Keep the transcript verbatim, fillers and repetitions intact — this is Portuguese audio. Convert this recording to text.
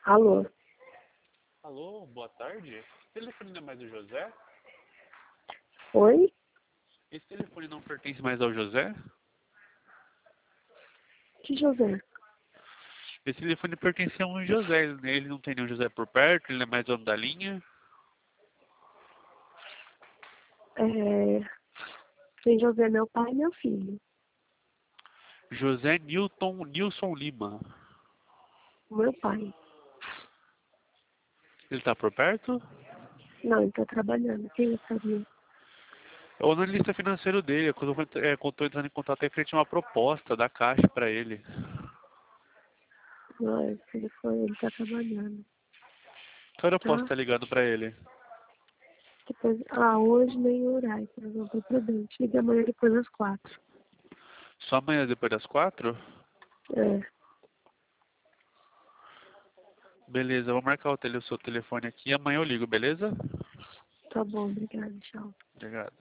Alô? Alô, boa tarde. Esse telefone não é mais do José? Oi? Esse telefone não pertence mais ao José? Que José? Esse telefone pertence a um José. Ele ele não tem nenhum José por perto, ele não é mais dono da linha. É... Tem José, meu pai e meu filho. José Newton Nilson Lima. Meu pai. Ele tá por perto? Não, ele tá trabalhando. Quem gostaria? É o analista financeiro dele. Quando eu estou é, quando eu tô entrando em contato, é frente a uma proposta da Caixa para ele. Não, se ele for, ele tá trabalhando. Que hora eu posso Tá? estar ligando para ele? Depois... Ah, hoje nem horário, mas não tô prudente. Liga amanhã depois das quatro. Só amanhã depois das quatro? É, Beleza, eu vou marcar o, tele, o seu telefone aqui e amanhã eu ligo, beleza? tá bom, obrigada, tchau. Obrigado.